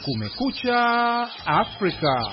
Kumekucha Afrika.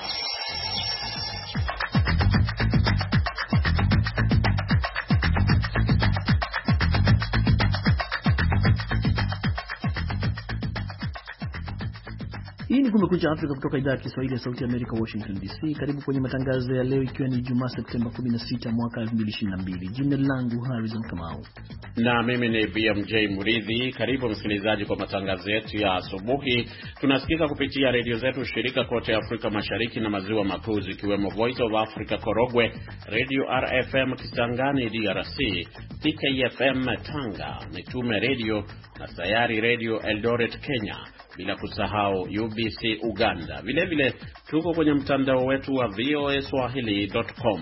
Hii ni Kumekucha Afrika kutoka idhaa ya Kiswahili ya Sauti ya Amerika, Washington DC. Karibu kwenye matangazo ya leo, ikiwa ni Ijumaa Septemba 16 mwaka 2022. Jina langu Harrison Kamau. Na mimi ni BMJ Muridhi. Karibu msikilizaji kwa matangazo yetu ya asubuhi. Tunasikika kupitia redio zetu shirika kote Afrika Mashariki na Maziwa Makuu, ikiwemo Voice of Africa Korogwe, Radio RFM Kisangani DRC, TKFM Tanga, Mitume Radio na Sayari Radio Eldoret Kenya, bila kusahau UBC Uganda. Vile vile tuko kwenye mtandao wetu wa voaswahili.com.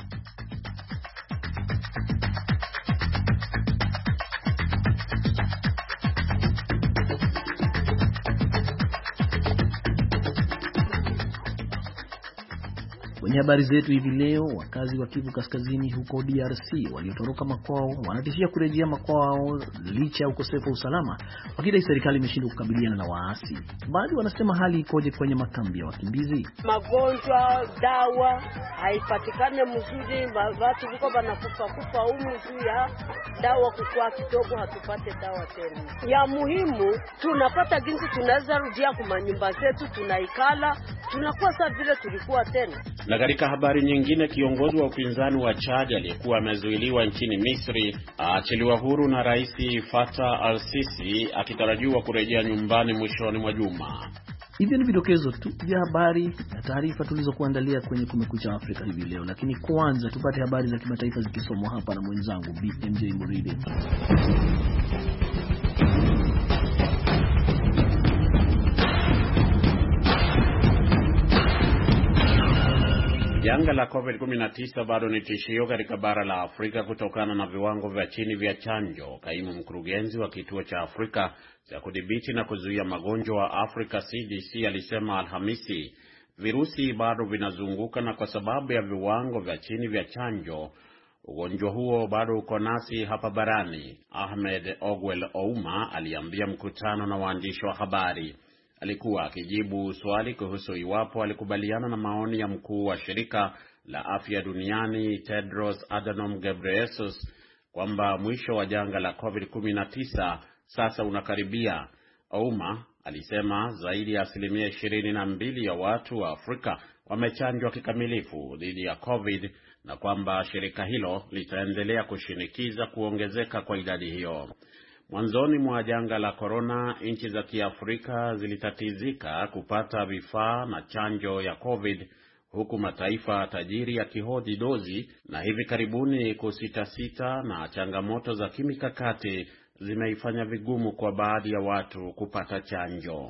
Kwenye habari zetu hivi leo, wakazi wa Kivu Kaskazini huko DRC waliotoroka makwao wanatishia kurejea makwao licha ya ukosefu wa usalama, wakidai serikali imeshindwa kukabiliana na waasi. Baadhi wanasema hali ikoje kwenye makambi ya wakimbizi? Magonjwa, dawa haipatikane mzuri, watu wiko wanakufa humu juu ya dawa kukua kidogo, hatupate dawa tena. Ya muhimu tunapata jinsi tunaweza rudia kwa nyumba zetu, tunaikala, tunakuwa sawa vile tulikuwa tena. Na katika habari nyingine, kiongozi wa upinzani wa Chad aliyekuwa amezuiliwa nchini Misri aachiliwa huru na Rais Fattah al-Sisi akitarajiwa kurejea nyumbani mwishoni mwa juma. Hivyo ni vidokezo tu vya habari na taarifa tulizokuandalia kwenye Kumekucha Afrika hivi leo, lakini kwanza tupate habari za kimataifa zikisomwa hapa na mwenzangu BMJ Muridhi. Janga la COVID-19 bado ni tishio katika bara la Afrika kutokana na viwango vya chini vya chanjo. Kaimu mkurugenzi wa kituo cha Afrika cha kudhibiti na kuzuia magonjwa wa Afrika CDC alisema Alhamisi virusi bado vinazunguka, na kwa sababu ya viwango vya chini vya chanjo, ugonjwa huo bado uko nasi hapa barani. Ahmed Ogwel Ouma aliambia mkutano na waandishi wa habari. Alikuwa akijibu swali kuhusu iwapo alikubaliana na maoni ya mkuu wa shirika la afya duniani Tedros Adhanom Ghebreyesus kwamba mwisho wa janga la COVID-19 sasa unakaribia. Ouma alisema zaidi ya 22% ya watu wa Afrika wamechanjwa kikamilifu dhidi ya COVID na kwamba shirika hilo litaendelea kushinikiza kuongezeka kwa idadi hiyo. Mwanzoni mwa janga la corona, nchi za Kiafrika zilitatizika kupata vifaa na chanjo ya COVID, huku mataifa tajiri yakihodhi dozi, na hivi karibuni kusitasita na changamoto za kimikakati zimeifanya vigumu kwa baadhi ya watu kupata chanjo.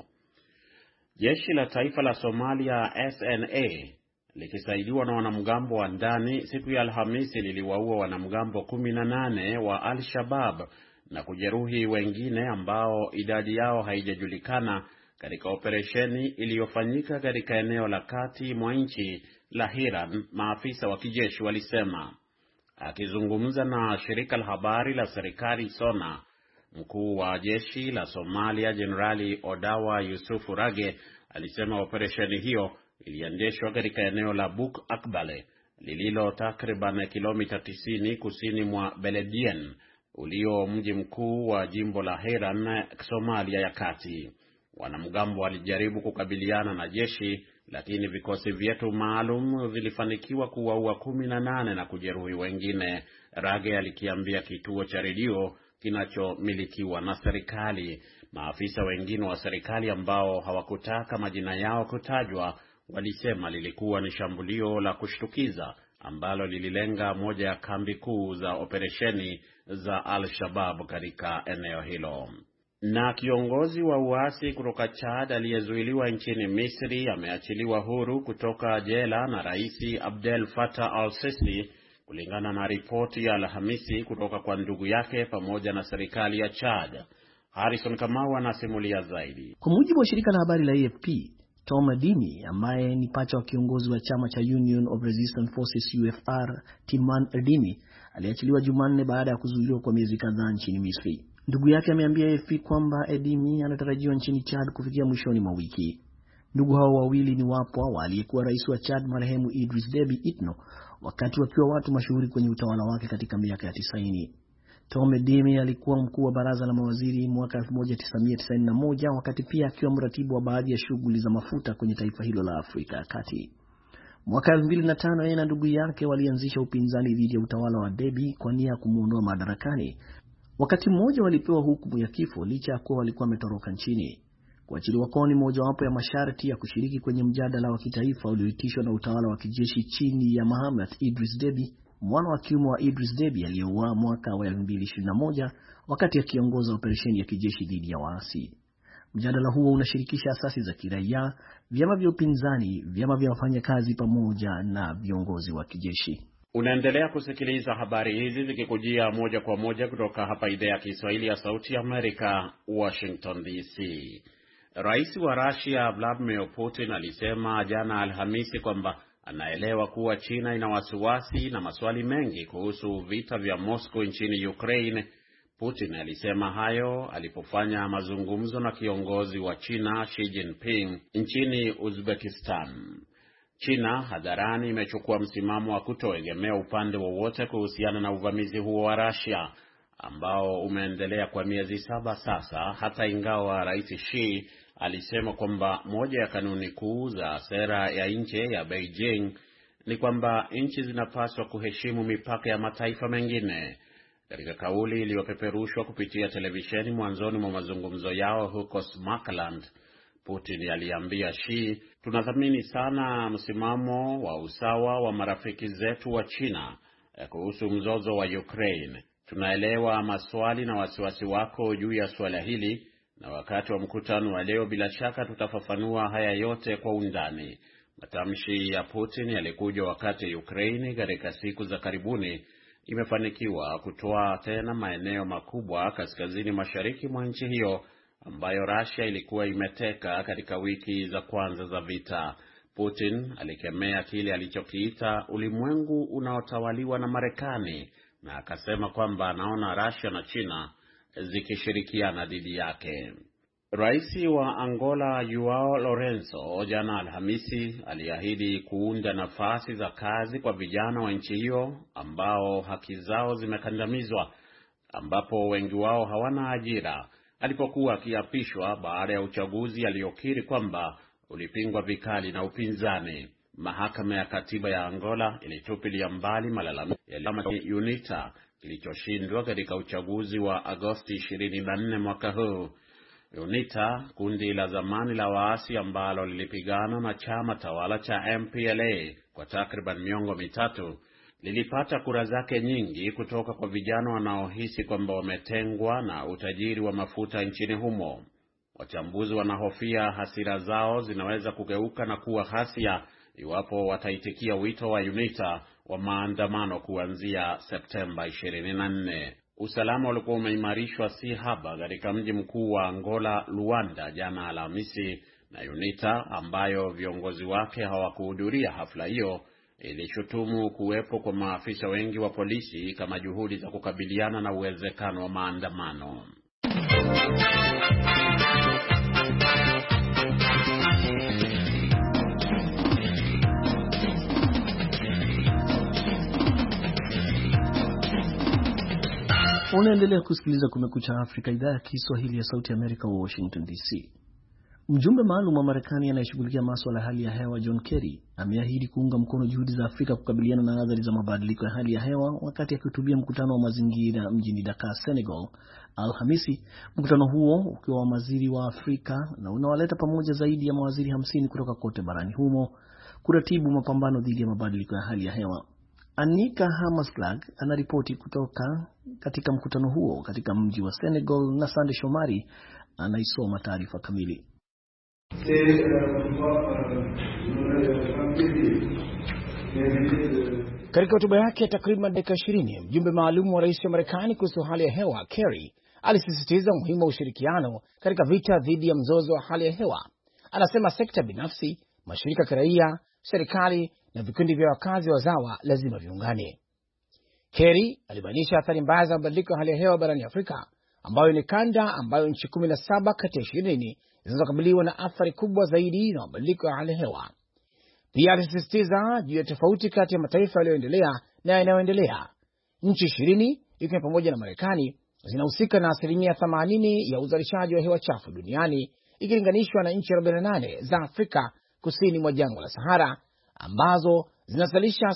Jeshi la taifa la Somalia SNA likisaidiwa na wanamgambo wa ndani siku ya Alhamisi liliwaua wanamgambo 18 wa Al-Shabaab na kujeruhi wengine ambao idadi yao haijajulikana katika operesheni iliyofanyika katika eneo la kati mwa nchi la Hiran, maafisa wa kijeshi walisema. Akizungumza na shirika la habari la serikali SONA, mkuu wa jeshi la Somalia Jenerali Odawa Yusufu Rage alisema operesheni hiyo iliendeshwa katika eneo la Buk Akbale lililo takriban kilomita 90 kusini mwa Beledien, ulio mji mkuu wa jimbo la Hiran, Somalia ya kati. Wanamgambo walijaribu kukabiliana na jeshi, lakini vikosi vyetu maalum vilifanikiwa kuwaua 18 na kujeruhi wengine, Rage alikiambia kituo cha redio kinachomilikiwa na serikali. Maafisa wengine wa serikali ambao hawakutaka majina yao kutajwa walisema lilikuwa ni shambulio la kushtukiza ambalo lililenga moja ya kambi kuu za operesheni za Al-Shabaab katika eneo hilo. Na kiongozi wa uasi kutoka Chad aliyezuiliwa nchini Misri ameachiliwa huru kutoka jela na Rais Abdel Fattah al-Sisi, kulingana na ripoti ya Alhamisi kutoka kwa ndugu yake pamoja na serikali ya Chad. Harrison Kamau anasimulia zaidi. Kwa mujibu wa shirika la habari la AFP, Tom Adimi ambaye ni pacha wa kiongozi wa chama cha Union of Resistance Forces UFR, Timan Adimi, aliachiliwa Jumanne baada ya kuzuiliwa kwa miezi kadhaa nchini Misri. Ndugu yake ameambia AFP kwamba Adimi anatarajiwa nchini Chad kufikia mwishoni mwa wiki. Ndugu hao wawili ni wapwa wa aliyekuwa rais wa Chad marehemu Idris Deby Itno wakati wakiwa watu mashuhuri kwenye utawala wake katika miaka ya 90. Tome Demy alikuwa mkuu wa baraza la mawaziri mwaka 1991 wakati pia akiwa mratibu wa baadhi ya shughuli za mafuta kwenye taifa hilo la Afrika ya Kati. Mwaka 2005 yeye na ndugu yake walianzisha upinzani dhidi ya utawala wa Deby kwa nia ya kumuondoa madarakani. Wakati mmoja walipewa hukumu ya kifo licha ya kuwa walikuwa wametoroka nchini. Kuachiliwa kwao ni mojawapo ya masharti ya kushiriki kwenye mjadala wa kitaifa ulioitishwa na utawala wa kijeshi chini ya Mohamed Idris Deby, mwana wa kiume wa Idris Deby aliyeuawa mwaka wa 2021 wakati akiongoza operesheni ya kijeshi dhidi ya waasi. Mjadala huo unashirikisha asasi za kiraia, vyama vya upinzani, vyama vya wafanyakazi pamoja na viongozi wa kijeshi. Unaendelea kusikiliza habari hizi zikikujia moja kwa moja kutoka hapa idhaa ya Kiswahili ya Sauti ya Amerika, Washington DC. Rais wa Russia Vladimir Putin alisema jana Alhamisi kwamba anaelewa kuwa China ina wasiwasi na maswali mengi kuhusu vita vya Moscow nchini Ukraine. Putin alisema hayo alipofanya mazungumzo na kiongozi wa China Xi Jinping nchini Uzbekistan. China hadharani imechukua msimamo wa kutoegemea upande wowote kuhusiana na uvamizi huo wa Russia ambao umeendelea kwa miezi 7 sasa, hata ingawa Rais Xi alisema kwamba moja ya kanuni kuu za sera ya nje ya Beijing ni kwamba nchi zinapaswa kuheshimu mipaka ya mataifa mengine. Katika kauli iliyopeperushwa kupitia televisheni mwanzoni mwa mazungumzo yao huko Smakland, Putin aliambia Xi, tunathamini sana msimamo wa usawa wa marafiki zetu wa China kuhusu mzozo wa Ukraine. Tunaelewa maswali na wasiwasi wako juu ya swala hili, na wakati wa mkutano wa leo bila shaka tutafafanua haya yote kwa undani. Matamshi ya Putin yalikuja wakati Ukraine katika siku za karibuni imefanikiwa kutoa tena maeneo makubwa kaskazini mashariki mwa nchi hiyo ambayo Russia ilikuwa imeteka katika wiki za kwanza za vita. Putin alikemea kile alichokiita ulimwengu unaotawaliwa na Marekani na akasema kwamba anaona Russia na China zikishirikiana dhidi yake. Rais wa Angola Joao Lourenço jana Alhamisi aliahidi kuunda nafasi za kazi kwa vijana wa nchi hiyo ambao haki zao zimekandamizwa, ambapo wengi wao hawana ajira, alipokuwa akiapishwa baada ya uchaguzi aliokiri kwamba ulipingwa vikali na upinzani. Mahakama ya katiba ya Angola ilitupilia mbali malalamiko ya chama cha UNITA kilichoshindwa katika uchaguzi wa Agosti 24 mwaka huu. UNITA, kundi la zamani la waasi ambalo lilipigana na chama tawala cha MPLA kwa takriban miongo mitatu, lilipata kura zake nyingi kutoka kwa vijana wanaohisi kwamba wametengwa na utajiri wa mafuta nchini humo. Wachambuzi wanahofia hasira zao zinaweza kugeuka na kuwa ghasia iwapo wataitikia wito wa UNITA wa maandamano kuanzia Septemba 24. Usalama ulikuwa umeimarishwa si haba katika mji mkuu wa Angola, Luanda, jana Alhamisi, na UNITA ambayo viongozi wake hawakuhudhuria hafla hiyo ilishutumu kuwepo kwa maafisa wengi wa polisi kama juhudi za kukabiliana na uwezekano wa maandamano. Unaendelea kusikiliza Kumekucha Afrika, idhaa ya Kiswahili ya Sauti ya Amerika, Washington DC. Mjumbe maalum wa Marekani anayeshughulikia masuala ya hali ya hewa John Kerry ameahidi kuunga mkono juhudi za Afrika kukabiliana na athari za mabadiliko ya hali ya hewa wakati akihutubia mkutano wa mazingira mjini Dakar, Senegal, Alhamisi. Mkutano huo ukiwa wa mawaziri wa Afrika na unawaleta pamoja zaidi ya mawaziri 50 kutoka kote barani humo kuratibu mapambano dhidi ya mabadiliko ya hali ya hewa. Anika Hammerslag anaripoti kutoka katika mkutano huo katika mji wa Senegal, na Sande Shomari anaisoma taarifa kamili. Katika hotuba yake takriban dakika 20, mjumbe maalum wa rais wa Marekani kuhusu hali ya hewa Kerry alisisitiza umuhimu wa ushirikiano katika vita dhidi ya mzozo wa hali ya hewa. Anasema sekta binafsi, mashirika ya kiraia, serikali na vikundi vya wakazi wazawa lazima viungane. Kerry alibainisha athari mbaya za mabadiliko ya hali ya hewa barani Afrika, ambayo ni kanda ambayo nchi 17 kati ya 20 zinazokabiliwa na athari kubwa zaidi na mabadiliko ya hali ya hewa. Pia alisisitiza juu ya tofauti kati ya mataifa yaliyoendelea na yanayoendelea. Nchi 20 ikiwa pamoja na Marekani zinahusika na 80% ya uzalishaji wa hewa chafu duniani ikilinganishwa na nchi 48 za Afrika kusini mwa jangwa la Sahara ambazo zinazalisha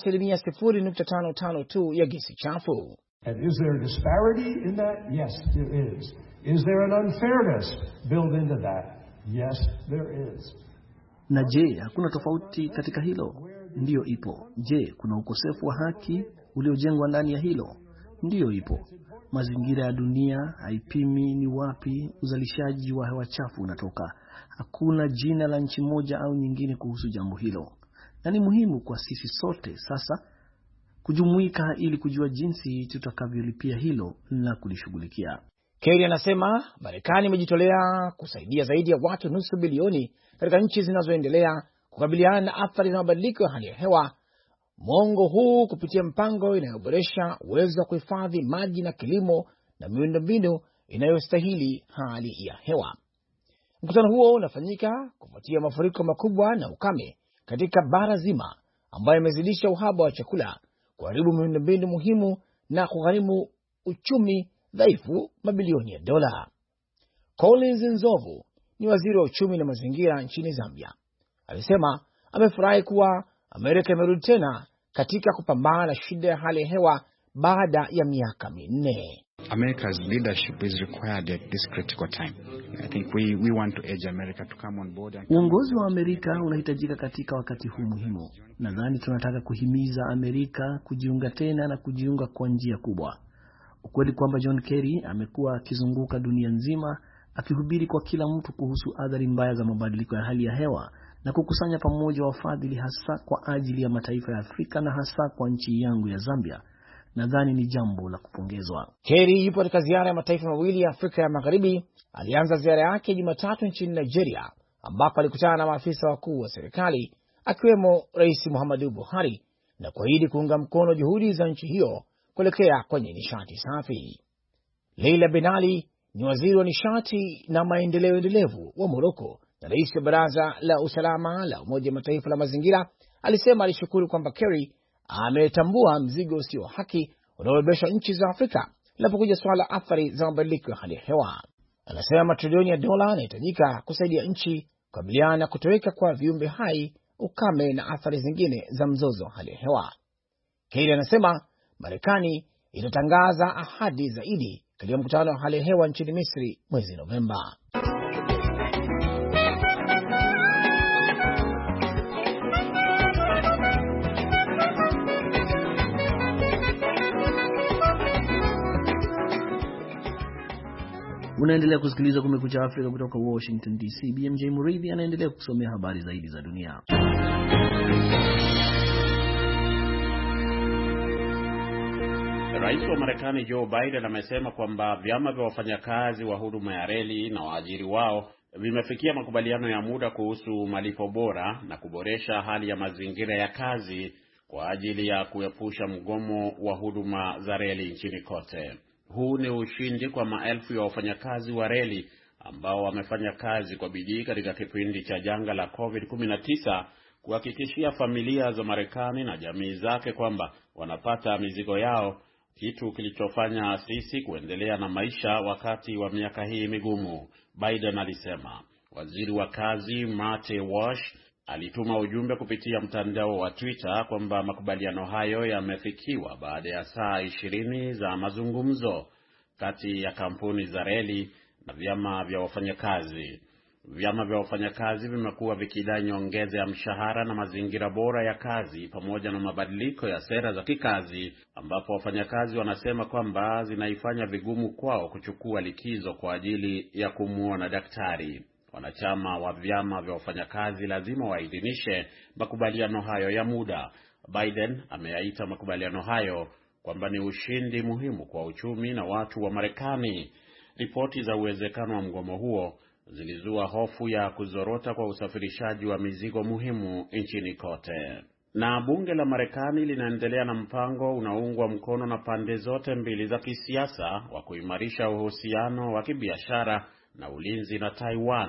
0.552 tu ya gesi chafu. And is there a disparity in that? Yes, there is. Is there an unfairness built into that? Yes, there is. Na je, hakuna tofauti katika hilo? Ndiyo ipo. Je, kuna ukosefu wa haki uliojengwa ndani ya hilo? Ndiyo ipo. Mazingira ya dunia haipimi ni wapi uzalishaji wa hewa chafu unatoka. Hakuna jina la nchi moja au nyingine kuhusu jambo hilo. Na ni muhimu kwa sisi sote sasa kujumuika ili kujua jinsi tutakavyolipia hilo na kulishughulikia. Kerry anasema Marekani imejitolea kusaidia zaidi ya watu nusu bilioni katika nchi zinazoendelea kukabiliana na athari za mabadiliko ya hali ya hewa mwongo huu kupitia mpango inayoboresha uwezo wa kuhifadhi maji na kilimo na miundombinu inayostahili hali ya hewa. Mkutano huo unafanyika kufuatia mafuriko makubwa na ukame katika bara zima ambayo yamezidisha uhaba wa chakula, kuharibu miundombinu muhimu na kugharimu uchumi dhaifu mabilioni ya dola. Collins Nzovu ni waziri wa uchumi na mazingira nchini Zambia. Alisema amefurahi kuwa Amerika imerudi tena katika kupambana na shida ya hali ya hewa baada ya miaka 4. America's leadership is required at this critical time. I think we want to urge America to come on board. Uongozi wa Amerika unahitajika katika wakati huu muhimu. Nadhani tunataka kuhimiza Amerika kujiunga tena na kujiunga kwa njia kubwa. Ukweli kwamba John Kerry amekuwa akizunguka dunia nzima akihubiri kwa kila mtu kuhusu athari mbaya za mabadiliko ya hali ya hewa na kukusanya pamoja wafadhili hasa kwa ajili ya mataifa ya Afrika na hasa kwa nchi yangu ya Zambia, nadhani ni jambo la kupongezwa. Kerry yupo katika ziara ya mataifa mawili ya Afrika ya Magharibi. Alianza ziara yake Jumatatu nchini Nigeria ambapo alikutana na maafisa wakuu wa serikali akiwemo Rais Muhammadu Buhari na kuahidi kuunga mkono juhudi za nchi hiyo kuelekea kwenye nishati safi. Leila Benali ni waziri wa nishati na maendeleo endelevu wa Morocco na rais wa Baraza la Usalama la Umoja wa Mataifa la mazingira. Alisema alishukuru kwamba Kerry ametambua mzigo usio haki unaobebesha nchi za Afrika linapokuja swala athari za mabadiliko ya hali ya hewa. Anasema matrilioni ya dola yanahitajika kusaidia nchi kukabiliana na kutoweka kwa viumbe hai, ukame na athari zingine za mzozo wa hali ya hewa. Kerry anasema Marekani itatangaza ahadi zaidi katika mkutano wa hali ya hewa nchini Misri mwezi Novemba. Unaendelea kusikiliza Kumekucha Afrika kutoka Washington DC. BMJ Muridhi anaendelea kusomea habari zaidi za dunia. Rais wa Marekani Joe Biden amesema kwamba vyama vya wafanyakazi wa huduma ya reli na waajiri wao vimefikia makubaliano ya muda kuhusu malipo bora na kuboresha hali ya mazingira ya kazi kwa ajili ya kuepusha mgomo wa huduma za reli nchini kote. Huu ni ushindi kwa maelfu ya wafanyakazi wa reli ambao wamefanya kazi kwa bidii katika kipindi cha janga la COVID-19 kuhakikishia familia za Marekani na jamii zake kwamba wanapata mizigo yao, kitu kilichofanya sisi kuendelea na maisha wakati wa miaka hii migumu, Biden alisema. Waziri wa kazi Marte Walsh alituma ujumbe kupitia mtandao wa Twitter kwamba makubaliano hayo yamefikiwa baada ya saa 20 za mazungumzo kati ya kampuni za reli na vyama vya wafanyakazi. Vyama vya wafanyakazi vimekuwa vikidai nyongeza ya mshahara na mazingira bora ya kazi pamoja na mabadiliko ya sera za kikazi, ambapo wafanyakazi wanasema kwamba zinaifanya vigumu kwao kuchukua likizo kwa ajili ya kumuona daktari. Wanachama wa vyama vya wafanyakazi lazima waidhinishe makubaliano hayo ya muda. Biden ameyaita makubaliano hayo kwamba ni ushindi muhimu kwa uchumi na watu wa Marekani. Ripoti za uwezekano wa mgomo huo zilizua hofu ya kuzorota kwa usafirishaji wa mizigo muhimu nchini kote. Na bunge la Marekani linaendelea na mpango unaoungwa mkono na pande zote mbili za kisiasa wa kuimarisha uhusiano wa kibiashara na ulinzi na Taiwan.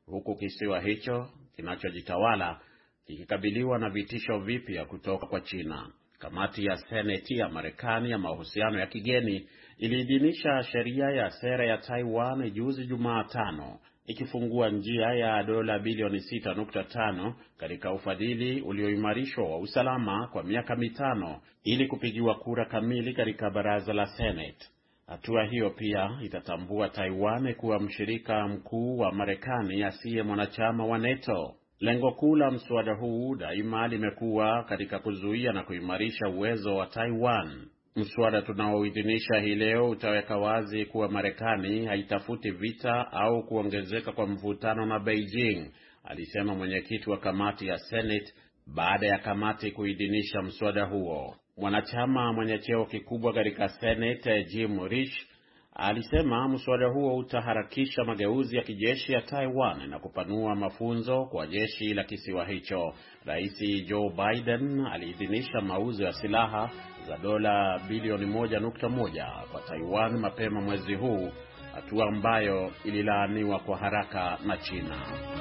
huku kisiwa hicho kinachojitawala kikikabiliwa na vitisho vipya kutoka kwa China. Kamati ya Seneti ya Marekani ya mahusiano ya kigeni iliidhinisha sheria ya sera ya Taiwan juzi Jumatano, ikifungua njia ya dola bilioni 6.5 katika ufadhili ulioimarishwa wa usalama kwa miaka 5 ili kupigiwa kura kamili katika baraza la Senate. Hatua hiyo pia itatambua Taiwan kuwa mshirika mkuu wa Marekani asiye mwanachama wa NATO. Lengo kuu la mswada huu daima limekuwa katika kuzuia na kuimarisha uwezo wa Taiwan. Mswada tunaoidhinisha hii leo utaweka wazi kuwa Marekani haitafuti vita au kuongezeka kwa mvutano na Beijing, alisema mwenyekiti wa kamati ya Senate baada ya kamati kuidhinisha mswada huo. Mwanachama mwenye cheo kikubwa katika Senate, Jim Risch, alisema mswada huo utaharakisha mageuzi ya kijeshi ya Taiwan na kupanua mafunzo kwa jeshi la kisiwa hicho. Rais Joe Biden aliidhinisha mauzo ya silaha za dola bilioni 1.1 kwa Taiwan mapema mwezi huu, hatua ambayo ililaaniwa kwa haraka na China.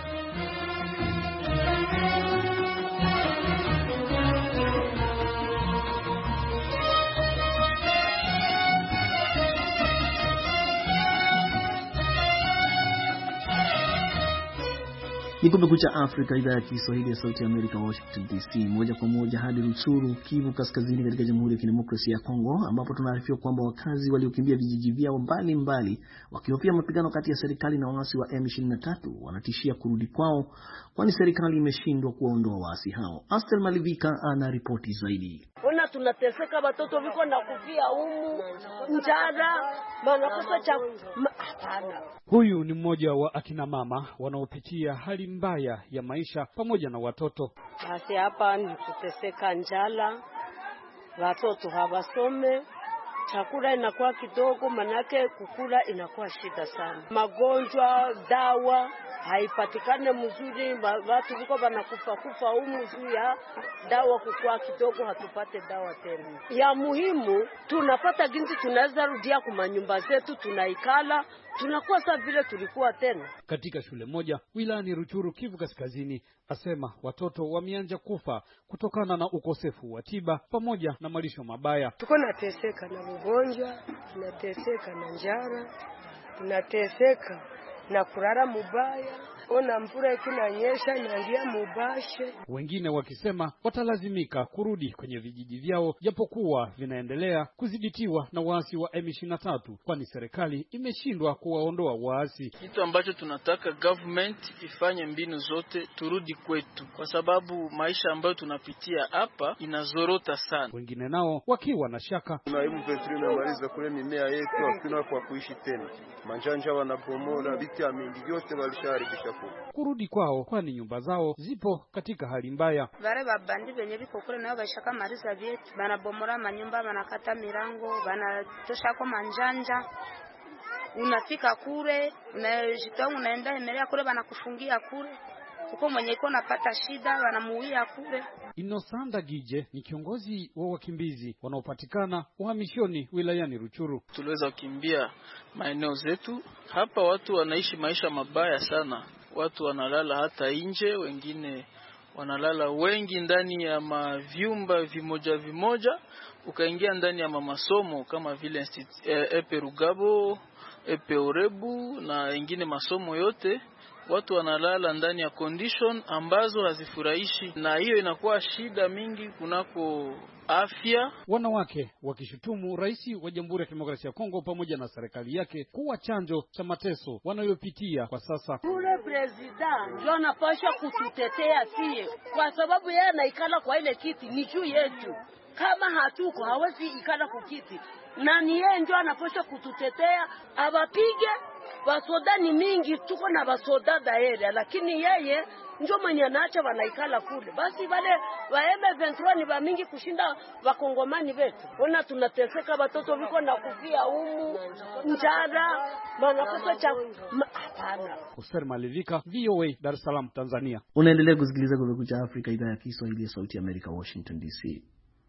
Ni Kumekucha Afrika, idhaa ya Kiswahili ya Sauti ya Amerika, Washington DC. Moja kwa moja hadi Rutshuru, Kivu Kaskazini, katika Jamhuri ya Kidemokrasia ya Kongo, ambapo tunaarifiwa kwamba wakazi waliokimbia vijiji vyao mbalimbali wakihofia mapigano kati ya serikali na waasi wa M23 wanatishia kurudi kwao, kwani serikali imeshindwa kuwaondoa waasi hao. Astel Malivika ana ripoti zaidi. Ona tunateseka, watoto viko na kufia njara, wanakosa cha hapana. Huyu ni mmoja wa akina mama wanaopitia hali mbaya ya maisha pamoja na watoto. Basi hapa ni kuteseka njala, watoto hawasome, chakula inakuwa kidogo, manake kukula inakuwa shida sana. Magonjwa, dawa haipatikane mzuri, watu viko wanakufa mzuri ya dawa kukua kidogo, hatupate dawa tena. Ya muhimu tunapata ginzi, tunaweza rudia kwa nyumba zetu, tunaikala, tunakuwa sawa vile tulikuwa tena. Katika shule moja wilayani Rutshuru, Kivu Kaskazini, asema watoto wameanza kufa kutokana na ukosefu wa tiba pamoja na malisho mabaya. Tuko nateseka na ugonjwa, tunateseka na njara, tunateseka na kurara mubaya, ona mvura ikinanyesha inaingia mubashe. Wengine wakisema watalazimika kurudi kwenye vijiji vyao japokuwa vinaendelea kudhibitiwa na waasi wa M23, kwani serikali imeshindwa kuwaondoa waasi. Kitu ambacho tunataka government ifanye mbinu zote turudi kwetu, kwa sababu maisha ambayo tunapitia hapa inazorota sana. Wengine nao wakiwa na shaka. Tunaimu petri na maliza kule mimea yetu, hakuna kwa kuishi tena. Manjanja wanabomola, vitu mingi yote walisharibisha kwa kurudi kwao, kwani nyumba zao zipo katika hali mbaya. Wale babandi wenye biko kule nao bashaka marisa vyetu, banabomora manyumba, banakata milango, banatosha kwa manjanja. Unafika kule, unaenda emelea kule, banakufungia kule. Uko mwenye iko napata shida, wanamuuia kule. Inosanda Gije ni kiongozi wa wakimbizi wanaopatikana uhamishoni wilayani Rutshuru. Tuliweza kukimbia maeneo zetu. Hapa watu wanaishi maisha mabaya sana. Watu wanalala hata nje, wengine wanalala wengi ndani ya mavyumba vimoja. Ukaingia ndani ya masomo kama vile Epe Rugabo, Epe Orebu na wengine masomo yote. Watu wanalala ndani ya condition ambazo hazifurahishi, na hiyo inakuwa shida mingi kunako afya. Wanawake wakishutumu rais wa Jamhuri ya Kidemokrasia ya Kongo pamoja na serikali yake kuwa chanjo cha mateso wanayopitia kwa sasa. Ule president ndio anapaswa kututetea sie, kwa sababu yeye anaikala kwa ile kiti, ni juu yetu. Kama hatuko hawezi ikala kwa kiti, na ni yeye ndio anapaswa kututetea, abapige. Basoda ni mingi, tuko na basoda daere, lakini yeye ndio mwenye anaacha wanaikala kule. Basi wale wa M23 ni ba mingi kushinda wakongomani wetu. Ona tunateseka, watoto viko na kufia njara, wanakosa cha hapana. Astel Malivika, VOA, Dar es Salaam, Tanzania. Unaendelea kusikiliza Kumekucha Afrika, idhaa ya Kiswahili ya Sauti ya Amerika, Washington DC.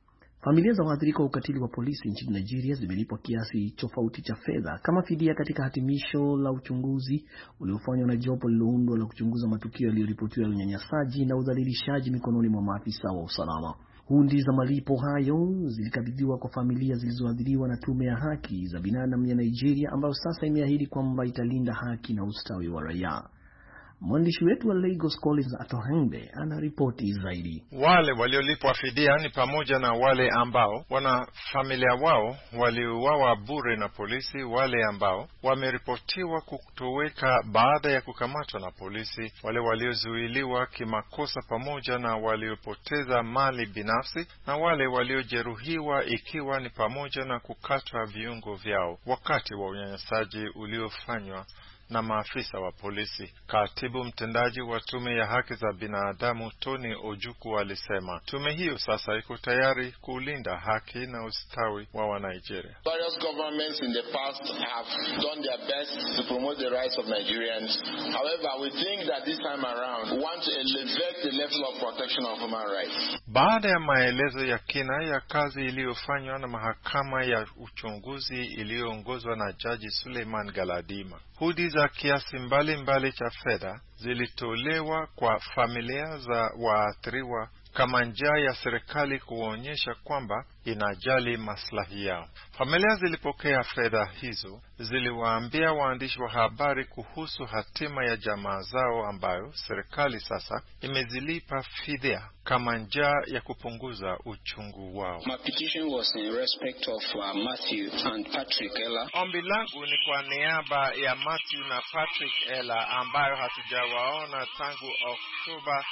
Familia za waathirika wa ukatili wa polisi nchini Nigeria zimelipwa kiasi tofauti cha fedha kama fidia katika hatimisho la uchunguzi uliofanywa na jopo lililoundwa la kuchunguza matukio yaliyoripotiwa ya unyanyasaji na udhalilishaji mikononi mwa maafisa wa usalama. Hundi za malipo hayo zilikabidhiwa kwa familia zilizoathiriwa na tume ya haki za binadamu ya Nigeria ambayo sasa imeahidi kwamba italinda haki na ustawi wa raia. Mwandishi wetu wa Lagos Collins Atohengbe ana ripoti zaidi. Wale waliolipwa fidia ni pamoja na wale ambao wana familia wao waliuawa bure na polisi, wale ambao wameripotiwa kutoweka baada ya kukamatwa na polisi, wale waliozuiliwa kimakosa pamoja na waliopoteza mali binafsi, na wale waliojeruhiwa ikiwa ni pamoja na kukatwa viungo vyao wakati wa unyanyasaji uliofanywa na maafisa wa polisi. Katibu mtendaji wa tume ya haki za binadamu Tony Ojukwu alisema tume hiyo sasa iko tayari kulinda haki na ustawi wa Wanigeria. Various governments in the past have done their best to promote the rights of Nigerians. However, we think that this time around we want to elevate the level of protection of human rights. Baada ya maelezo ya kina ya kazi iliyofanywa na mahakama ya uchunguzi iliyoongozwa na Jaji Suleiman Galadima, hudi za kiasi mbalimbali cha fedha zilitolewa kwa familia za waathiriwa kama njia ya serikali kuonyesha kwamba inajali maslahi yao. Familia zilipokea fedha hizo, ziliwaambia waandishi wa habari kuhusu hatima ya jamaa zao ambayo serikali sasa imezilipa fidia kama njia ya kupunguza uchungu wao. My petition was in respect of Matthew and Patrick Ella. Ombi langu ni kwa niaba ya Matthew na Patrick Ella ambayo hatujawaona tangu Oktoba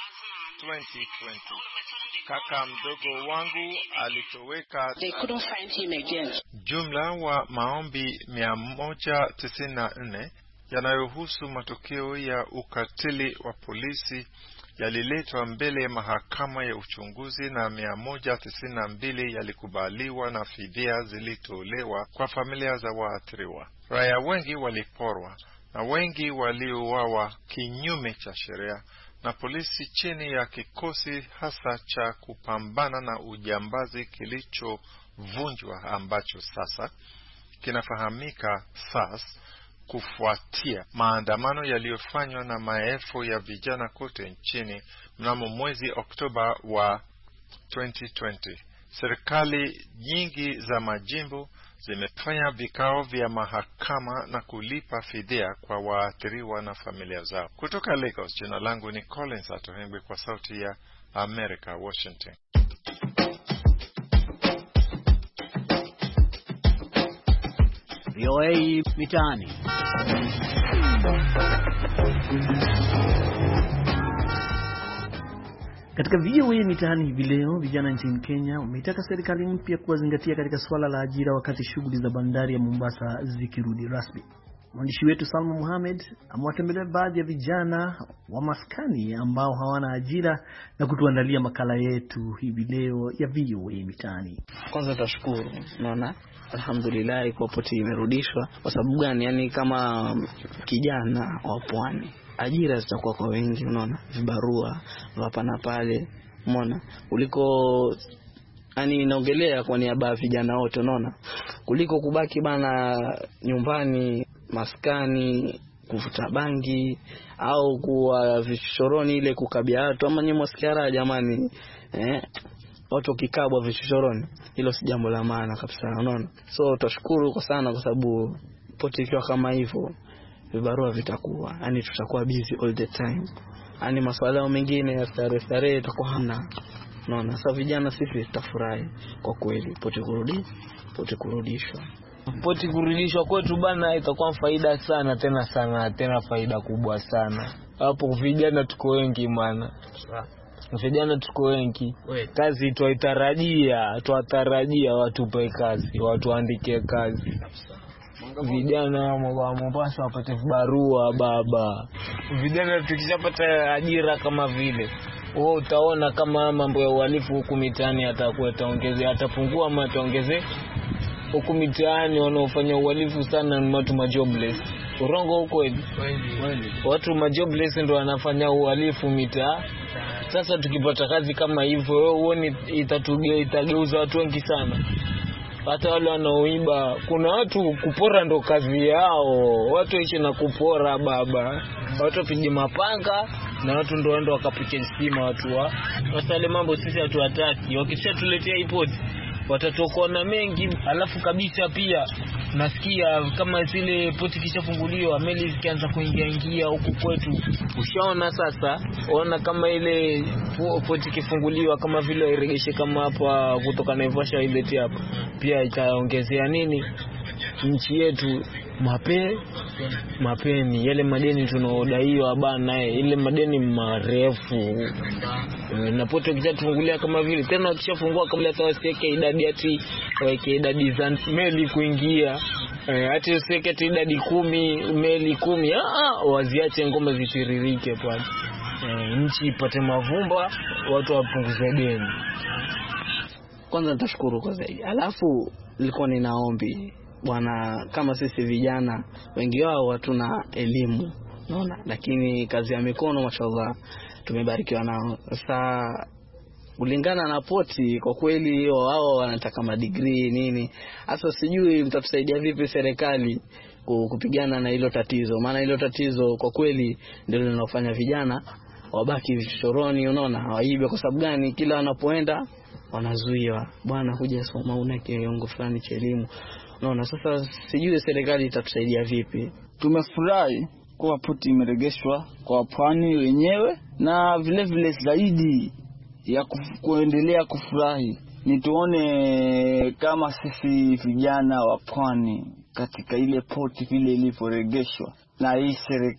2020. Kaka mdogo wangu alitoweka. They couldn't find him again. Jumla wa maombi 194 yanayohusu matukio ya ukatili wa polisi yaliletwa mbele ya mahakama ya uchunguzi na 192 yalikubaliwa na fidia zilitolewa kwa familia za waathiriwa. Raia wengi waliporwa na wengi waliuawa kinyume cha sheria na polisi chini ya kikosi hasa cha kupambana na ujambazi kilichovunjwa ambacho sasa kinafahamika SAS, kufuatia maandamano yaliyofanywa na maelfu ya vijana kote nchini mnamo mwezi Oktoba wa 2020. Serikali nyingi za majimbo zimefanya vikao vya mahakama na kulipa fidia kwa waathiriwa na familia zao. Kutoka Lagos, jina langu ni Collins Atohengbe kwa Sauti ya America, Washington. VOA Mitaani. Katika VOA Mitaani hivi leo, vijana nchini Kenya wameitaka serikali mpya kuwazingatia katika swala la ajira wakati shughuli za bandari ya Mombasa zikirudi rasmi. Mwandishi wetu Salma Mohamed amewatembelea baadhi ya vijana wa maskani ambao hawana ajira na kutuandalia makala yetu hivi leo ya VOA Mitaani. Kwanza tashukuru, unaona, alhamdulillah kwa poti imerudishwa. Kwa sababu gani? Yani kama kijana wa pwani, ajira zitakuwa kwa wengi, unaona, vibarua hapa na pale, unaona, kuliko yani naongelea kwa niaba ya vijana wote, unaona, kuliko kubaki bana nyumbani maskani kuvuta bangi au kuwa vichochoroni ile kukabia watu, ama nyinyi msikiara jamani, watu kikabwa vichochoroni, hilo si jambo la maana kabisa, unaona. So tutashukuru kwa sana kwa sababu poti ikiwa kama hivyo vibarua vitakuwa, yani tutakuwa busy all the time, yani masuala mengine ya starehe itakuwa hamna, unaona. Sasa vijana sisi tutafurahi kwa kweli poti kurudishwa. Poti kurudishwa kwetu bana itakuwa faida sana, tena faida kubwa sana. Hapo vijana tuko wengi maana. Vijana tuko wengi. Kazi tuatarajia watupe kazi, watuandike kazi. Vijana wa Mombasa wapate barua baba. Vijana tukishapata ajira kama vile, wewe utaona kama mambo ya uhalifu huku mitaani atapungua ama ataongezeka. Huku mitaani wanaofanya uhalifu sana ni watu majobless. Urongo huko hivi. Watu majobless ndio wanafanya uhalifu mitaa. Sasa tukipata kazi kama hivyo, wewe uone itageuza watu wengi sana. Hata wale wanaoiba, kuna watu kupora ndo kazi yao. Watu ishi na kupora baba. Watu wapige mapanga na watu ndo waende wakapike stima watu wa. Wasale mambo sisi hatuwataki. Wakishatuletea ripoti watatoka na mengi. Alafu kabisa pia nasikia kama zile poti kishafunguliwa, meli zikianza kuingia huku kwetu. Ushaona sasa, ona kama ile poti kifunguliwa kama vile iregeshe kama hapa kutoka Naivasha ilete hapa. Pia itaongezea nini nchi yetu mapeni yale madeni tunaodaiwa bana, ile madeni marefu. Na poti kishafungulia kama vile tena kishafungua kabla hata wasiweke idadi ati waweke idadi za meli kuingia. Ati usiweke idadi 10 meli 10, waziache ngoma zitiririke pale. Nchi ipate mavumba, watu wapunguze deni. Kwanza nitashukuru kwa zaidi. Alafu nilikuwa ninaombi bwana, kama sisi vijana wengi wao hatuna elimu, unaona, lakini kazi ya mikono mashallah tumebarikiwa nao. Sasa kulingana na poti, kwa kweli wao wanataka madegree nini. Sasa sijui mtatusaidia vipi serikali kupigana na hilo tatizo, maana hilo tatizo kwa kweli ndio linalofanya vijana wabaki vichoroni, unaona, waibe. Kwa sababu gani? Kila wanapoenda wanazuiwa, bwana kuja soma, una kiwango fulani cha elimu, unaona. Sasa sijui serikali itatusaidia vipi. Tumefurahi kwa poti imeregeshwa kwa pwani wenyewe, na vile vile zaidi ya kuendelea kufurahi ni tuone kama sisi vijana wa pwani katika ile poti vile ilivyoregeshwa na hii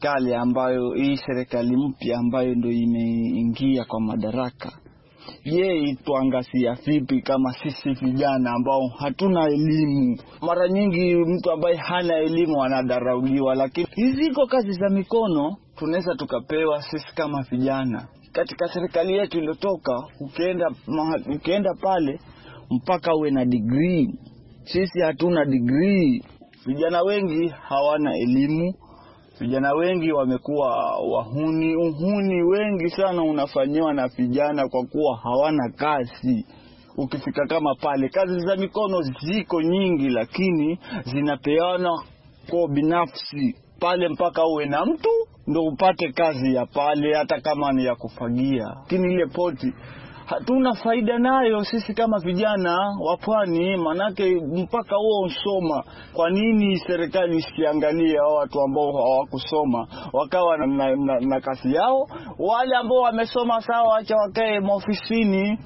serikali mpya ambayo ndio imeingia kwa madaraka. Je, tuangazia vipi kama sisi vijana ambao hatuna elimu? Mara nyingi mtu ambaye hana elimu anadharauliwa, lakini hizo kazi za mikono tunaweza tukapewa sisi kama vijana. Katika serikali yetu iliyotoka, ukienda pale mpaka uwe na degree. Sisi hatuna degree. Vijana wengi hawana elimu. Vijana wengi wamekuwa uhuni wengi sana unafanywa na vijana kwa kuwa hawana kazi. Ukifika kama pale, kazi za mikono ziko nyingi, lakini zinapeana kwa binafsi. Pale mpaka uwe na mtu ndio upate kazi ya pale, hata kama ni ya kufagia. Lakini ile poti hatuna faida nayo sisi kama vijana wa pwani, manake mpaka huo usoma. Kwa nini serikali isiangalie watu ambao hawakusoma wakawa na kazi yao? Wale ambao wamesoma sawa, acha wakae maofisini.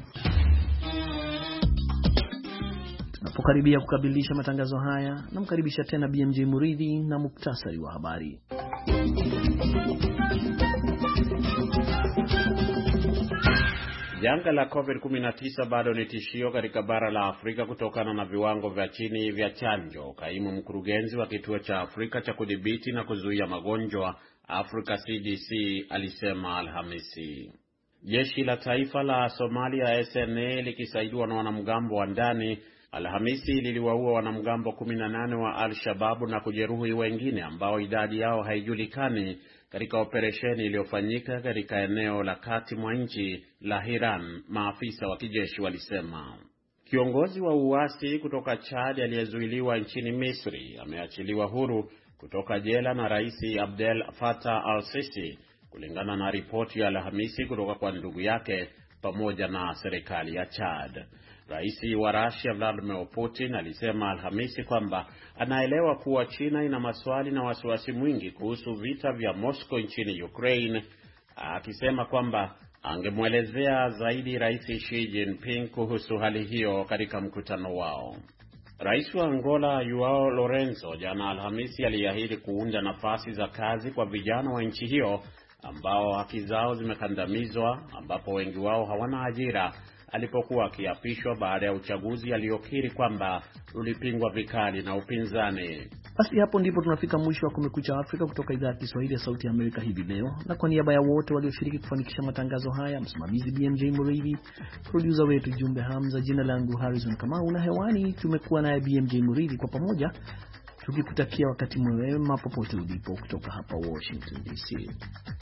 Tunapokaribia kukamilisha matangazo haya, namkaribisha tena BMJ Muridhi na muktasari wa habari. Janga la COVID-19 bado ni tishio katika bara la Afrika kutokana na viwango vya chini vya chanjo. Kaimu mkurugenzi wa kituo cha Afrika cha kudhibiti na kuzuia magonjwa Africa CDC alisema Alhamisi. Jeshi la taifa la Somalia SNA likisaidiwa na wanamgambo wa ndani Alhamisi liliwaua wanamgambo 18 wa Al-Shabaab na kujeruhi wengine ambao idadi yao haijulikani katika operesheni iliyofanyika katika eneo la kati mwa nchi la Hiran, maafisa wa kijeshi walisema. Kiongozi wa uasi kutoka Chad aliyezuiliwa nchini Misri ameachiliwa huru kutoka jela na Rais Abdel Fattah al-Sisi, kulingana na ripoti ya Alhamisi kutoka kwa ndugu yake pamoja na serikali ya Chad. Rais wa Russia Vladimir Putin alisema Alhamisi kwamba anaelewa kuwa China ina maswali na wasiwasi mwingi kuhusu vita vya Moscow nchini Ukraine, akisema kwamba angemwelezea zaidi Rais Xi Jinping kuhusu hali hiyo katika mkutano wao. Rais wa Angola Joao Lourenço jana Alhamisi aliahidi kuunda nafasi za kazi kwa vijana wa nchi hiyo ambao haki zao zimekandamizwa, ambapo wengi wao hawana ajira, alipokuwa akiapishwa baada ya uchaguzi aliokiri kwamba ulipingwa vikali na upinzani. Basi hapo ndipo tunafika mwisho wa Kumekucha Afrika kutoka idhaa ya Kiswahili ya Sauti ya Amerika hivi leo. Na kwa niaba ya wote walioshiriki kufanikisha matangazo haya, msimamizi BMJ Muridhi, producer wetu Jumbe Hamza, jina langu Harrison Kamau, na hewani tumekuwa naye BMJ Muridhi, kwa pamoja tukikutakia wakati mwema popote ulipo kutoka hapa Washington DC.